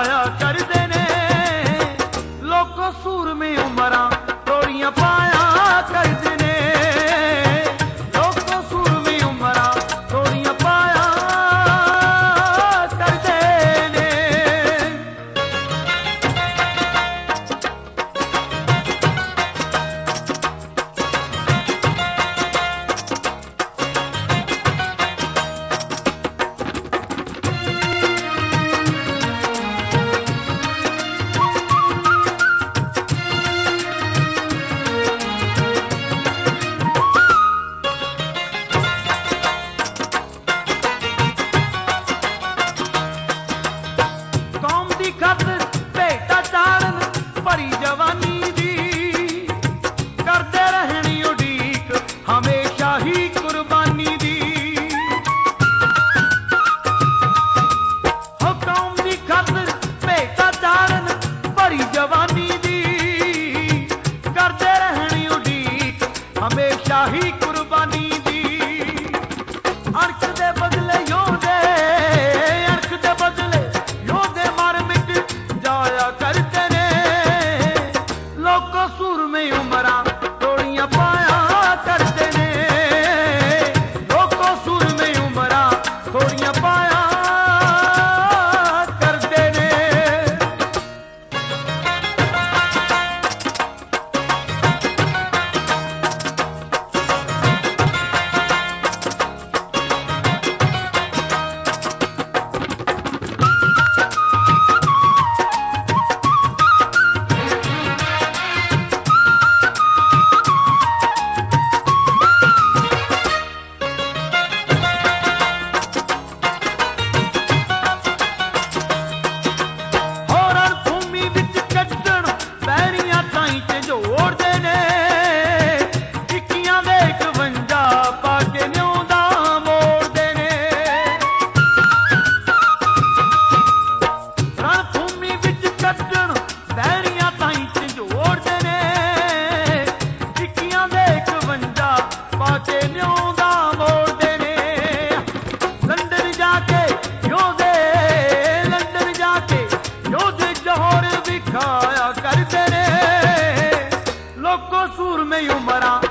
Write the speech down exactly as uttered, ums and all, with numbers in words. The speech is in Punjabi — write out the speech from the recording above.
ਜਾਇਆ ਕਰਦੇ ਨੇ। ਲੋਕੋ ਸੂਰਮੇ ਉਮਰਾਂ ਤੋੜੀਆਂ ਪਾਇਆ ਕਰਦੇ ਨੇ। ਲੋਕੋ ਸੂਰਮੇ ਉਮਰਾਂ ਤੋੜੀਆਂ ਪਾਇਆ ਕਰਦੇ ਨੇ। ਖਾਤਰ ਭੇਟਾ ਚਾੜਨ ਭਰੀ ਜਵਾਨੀ ਦੀ ਕਰਦੇ ਰਹਿਣੀ ਉਡੀਕ ਹਮੇਸ਼ਾ ਹੀ ਕੁਰਬਾਨੀ ਦੀ। ਹੋ ਕੌਮ ਦੀ ਖਾਤਰ ਭੇਟਾ ਚਾੜਨ ਭਰੀ ਜਵਾਨੀ ਦੀ ਕਰਦੇ ਰਹਿਣੀ ਉਡੀਕ ਹਮੇਸ਼ਾ ਹੀ ਕੁਰਬਾਨੀ ਦੀ। ਅਣਖ ਦੇ ਬਦਲੇ ਯੋਧੇ ਅਣਖ ਦੇ ਬਦਲੇ ਯੋਧੇ ਮਰ ਮਿਟ ਜਾਇਆ ਕਰਦੇ ਨੇ। ਲੋਕੋ ਸੂਰਮੇ ਉਮਰਾਂ ਤੋੜੀਆਂ ਪਾਇਆ ਕਰਦੇ ਨੇ। ਲੋਕੋ ਸੂਰਮੇ ਉਮਰਾਂ ਤੋੜੀਆਂ ਪਾਇਆ ਕਰਦੇ ਨੇ। ਜੋੜਦੇ ਨੇ ਟਿੱਕੀਆਂ ਦੇ ਇਕਵੰਜਾ ਪਾ ਕੇ ਨਿਉਂਦਾ ਮੋੜਦੇ ਨੇ। ਰਣ ਭੂਮੀ ਵਿੱਚ ਕੱਢਣ ਬਹਿਰੀਆਂ ਤਾਈਂ ਝੰਜੋੜਦੇ ਨੇ। ਟਿੱਕੀਆਂ ਦੇ ਇਕਵੰਜਾ ਪਾ ਕੇ ਨਿਉਂਦਾ ਮੋੜਦੇ ਨੇ। ਲੰਡਨ ਜਾ ਕੇ ਯੋਧੇ ਲੰਡਨ ਜਾ ਕੇ ਯੋਧੇ ਜੋਹਰ ਵਿਖਾਇਆ ਕਰਦੇ ਨੇ। ਲੋਕੋ ਸੂਰਮੇ ਉਮਰਾਂ